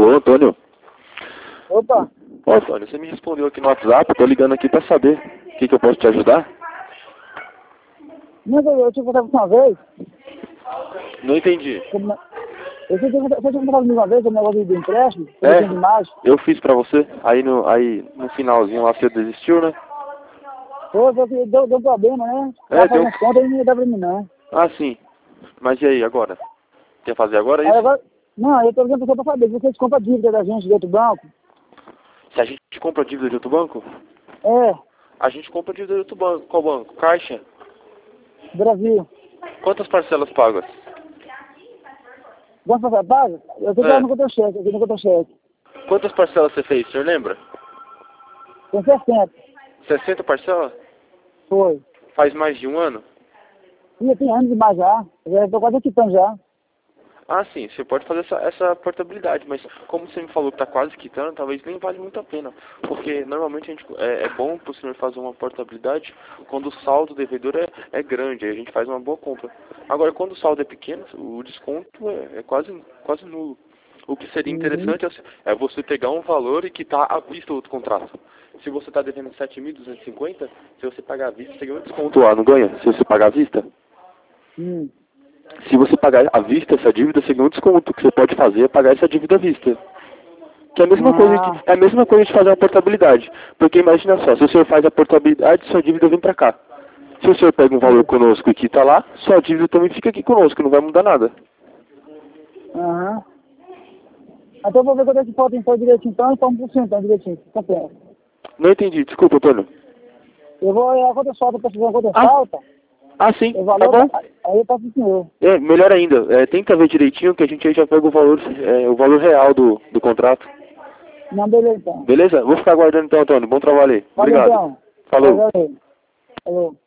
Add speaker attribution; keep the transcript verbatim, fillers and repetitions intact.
Speaker 1: Alô, Antônio?
Speaker 2: Opa,
Speaker 1: Ô, Antônio, você me respondeu aqui no WhatsApp, eu tô ligando aqui pra saber o que, que eu posso te ajudar.
Speaker 2: mas eu, eu tinha contado uma vez,
Speaker 1: Não entendi.
Speaker 2: como- eu tinha, eu tinha contado uma vez o negócio do empréstimo, que eu
Speaker 1: É,
Speaker 2: tinha de imagem.
Speaker 1: eu fiz pra você, aí no, aí no finalzinho lá você desistiu, né?
Speaker 2: Pô, só que deu, deu problema, né?
Speaker 1: É,
Speaker 2: Tava
Speaker 1: deu.
Speaker 2: fazendo conta e não ia dar pra mim, não.
Speaker 1: Ah, sim. Mas e aí, agora? Quer fazer agora
Speaker 2: Aí
Speaker 1: isso?
Speaker 2: agora, não, eu tô ligando pra você pra saber, se vocês compram dívida da gente de outro banco?
Speaker 1: Se a gente compra dívida de outro banco?
Speaker 2: É,
Speaker 1: A gente compra dívida de outro banco. Qual banco? Caixa?
Speaker 2: Brasil.
Speaker 1: Quantas parcelas pagas?
Speaker 2: Banco pra paga? Eu tô
Speaker 1: É.
Speaker 2: no contra-cheque, aqui no contra-cheque.
Speaker 1: Quantas parcelas você fez, o senhor lembra?
Speaker 2: Tem sessenta,
Speaker 1: sessenta parcelas?
Speaker 2: foi.
Speaker 1: Faz mais de um ano?
Speaker 2: E tem anos demais já, já tô quase quitando já.
Speaker 1: Ah, sim, você pode fazer essa, essa portabilidade, mas como você me falou que está quase quitando, talvez nem vale muito a pena. Porque normalmente a gente, é, é bom para o senhor fazer uma portabilidade quando o saldo devedor é, é grande, aí a gente faz uma boa compra. Agora, quando o saldo é pequeno, o desconto é, é quase, quase nulo. O que seria
Speaker 2: Uhum.
Speaker 1: interessante é, é você pegar um valor e quitar à vista o outro contrato. Se você está devendo sete mil duzentos e cinquenta, se você pagar à vista, você ganha um desconto lá, não ganha? Se você pagar à vista?
Speaker 2: Hum.
Speaker 1: Se você pagar à vista essa dívida, você ganha um desconto. O que você pode fazer é pagar essa dívida à vista. Que é a mesma coisa de,
Speaker 2: Ah,
Speaker 1: é a mesma coisa de fazer uma portabilidade. Porque imagina só, se o senhor faz a portabilidade, sua dívida vem pra cá. Se o senhor pega um valor conosco e quita lá, sua dívida também fica aqui conosco, não vai mudar nada.
Speaker 2: aham. Então eu vou ver quanto é que falta então direitinho, então, e toma por cento então direitinho, tá certo.
Speaker 1: Não entendi, desculpa, Antônio.
Speaker 2: Eu vou, é, quanto falta, pra fazer quanto
Speaker 1: Ah,
Speaker 2: falta,
Speaker 1: ah sim,
Speaker 2: o
Speaker 1: tá
Speaker 2: valor,
Speaker 1: bom.
Speaker 2: tá, aí eu passo pro senhor.
Speaker 1: É, melhor ainda, é, tenta ver direitinho que a gente aí já pega o valor, é, o valor real do, do contrato.
Speaker 2: Não, beleza então.
Speaker 1: Beleza? Vou ficar aguardando então, Antônio. Bom trabalho aí.
Speaker 2: Valeu
Speaker 1: Obrigado.
Speaker 2: então.
Speaker 1: Falou.
Speaker 2: Valeu. Falou.